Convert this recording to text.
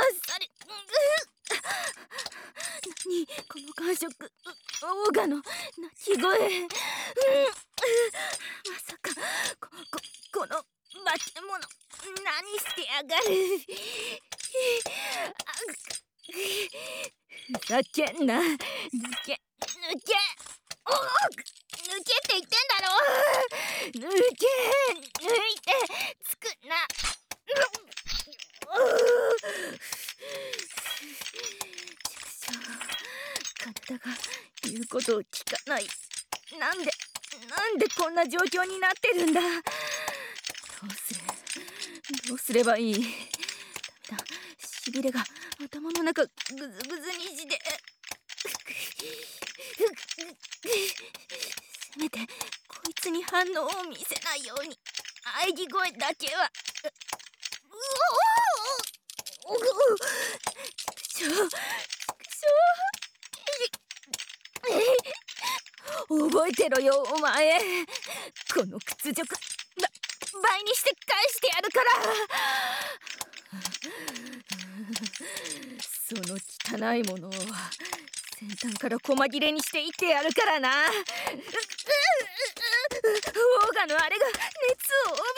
さり。何この感触。オーガの鳴き声。まさかこの化け物何してやがる。ふざけんな。抜けおお、抜けって言ってんだろ。抜いてつくな。体が言うことを聞かない。なんでこんな状況になってるんだ。どうすればいい。ダメだ、しびれが頭の中ぐずぐずにして。せめてこいつに反応を見せないように喘ぎ声だけは。覚えてろよお前。この屈辱倍にして返してやるから。その汚いものを先端から細切れにしていってやるからな。オーガのあれが熱を